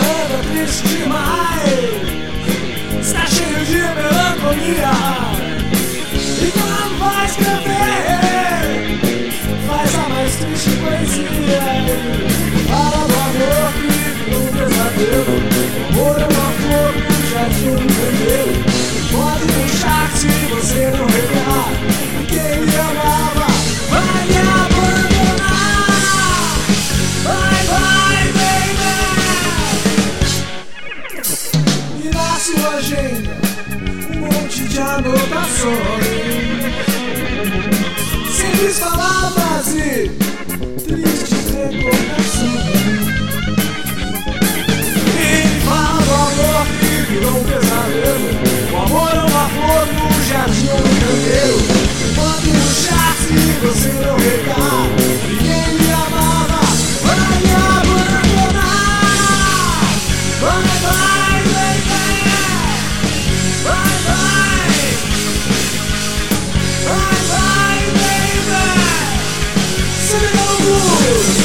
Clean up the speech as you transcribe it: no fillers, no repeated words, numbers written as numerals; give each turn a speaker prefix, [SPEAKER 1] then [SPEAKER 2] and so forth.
[SPEAKER 1] anda triste demais, está cheio de melancolia. E quando vai escrever, faz a mais triste poesia. Fala do amor que virou um pesadelo. Amor é uma flor que já tinha um primeiro. Pode deixar se você não regar. E quem lhe amava vai lhe abandonar. Vai, vai, baby. E na sua agenda um monte de anotações, simples palavras e tristes recordações. E fala do amor que virou um pesadelo. O amor é uma flor no jardim ou no canteiro. Pode murchar se você não regar. E quem lhe amava vai lhe abandonar. Vai, vai, baby. Vai, vai. Vai, vai, baby. Se liga no mundo.